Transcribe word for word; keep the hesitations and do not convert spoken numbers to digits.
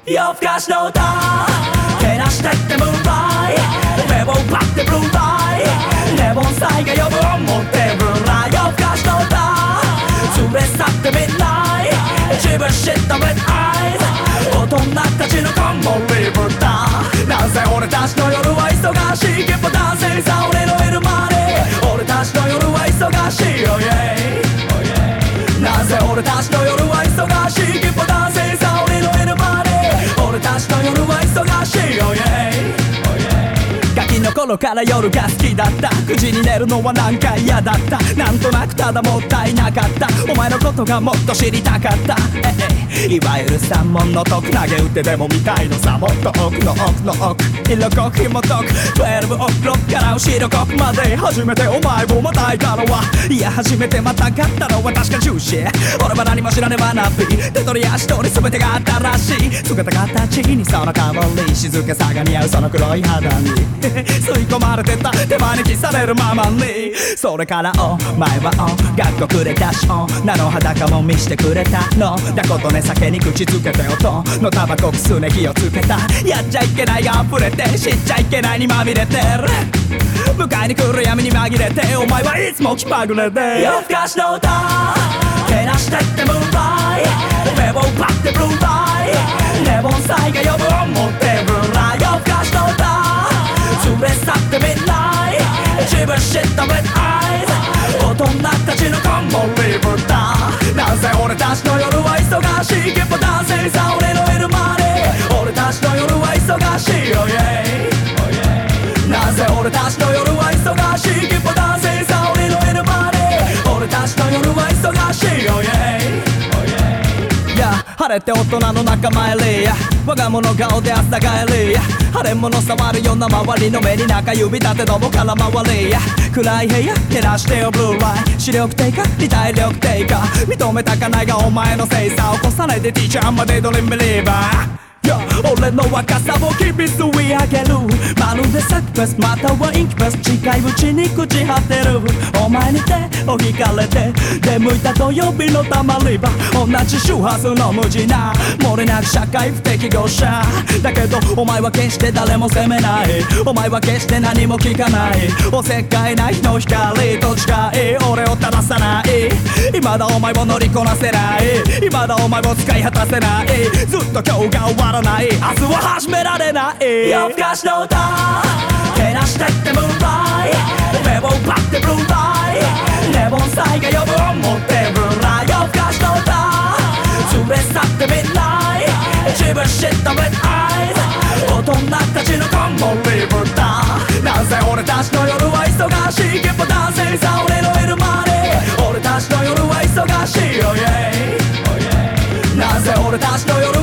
夜更かしの歌照らしてってムーンライト目を奪ってブルーライトレモンサイが呼ぶ思ってブルーライ夜更かしの歌連れ去ってみんない自分知ったレッドアイズ大人たちのコンボリブだなぜ俺たちの夜は忙しい結構男性さ俺のいるまで俺たちの夜は忙しい、oh yeahなぜ俺たちの夜は忙しい結構男性さ俺のいるまで俺たちの夜は忙しい、oh yeahガキの頃から夜が好きだったくじに寝るのはなんか嫌だったなんとなくただもったいなかったお前のことがもっと知りたかったええいわゆる三文の徳投げ打ってでも見たいのさもっと奥の奥の奥色濃く紐解くじゅうに億ロックから後ろ国まで初めてお前をまたいたのはいや初めてまたかったのは確かジューシー俺は何も知らねばなび手取り足取り全てが新しい姿形にその香り静けさが似合うその黒い肌に吸い込まれてた手招きされるままにそれからお前はお学校くれたし女の裸も見してくれたのだことね酒に口つけて音のタバコくすね火をつけたやっちゃいけないが溢れて知っちゃいけないにまみれてる迎えに来る闇に紛れてお前はいつも気まぐれで夜更かしの歌照らしてってムーンライト目を奪ってブルーライトレモンサイが呼ぶ思ってブルーライト夜更かしの歌連れ去ってみんない自分知ったレッドアイズ大人たちのコンボリブだなぜ俺たちの夜は忙しい結構男性さ俺のいるまで俺たちの夜は忙しい、oh yeahなぜ俺たちの夜は忙しい結構男性さ俺のいるまで俺たちの夜は忙しい、oh yeah晴れて大人の仲間入りや我が物顔で朝帰りや腫れ物触るような周りの目に中指立てどもから回りや暗い部屋照らしてよブルーライト視力低下理体力低下認めたかないがお前のせいさ起こさないで ティーチャー までドリームビリーバー俺の若さを日々吸い上げるまるでサクフェスまたはインキフェス近いうちに朽ち果てるお前に手を引かれて出向いた土曜日のたまり場同じ周波数の無地な漏れなく社会不適合者だけどお前は決して誰も責めないお前は決して何も聞かないおせっかいな日の光と近い俺を正さない未だお前を乗りこなせない未だお前を使い果たせないずっと今日が終わらない明日は始められない夜更かしの歌照らしてってムーンライト目を奪ってブルーライトレモンサイが呼ぶ思ってブルーライト夜更かしの歌連れ去ってみんない自分知ったレッドアイズ大人たちのコンボリブだなぜ俺たちの夜は忙しい結構男性さ俺のいるまで俺たちの夜は忙しい、oh yeahなぜ俺たちの夜